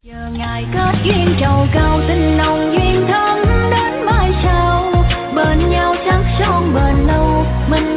Chờ ngày kết duyên trầu cao tình nồng duyên thắm đến mai sau, bên nhau chắc son bền lâu mình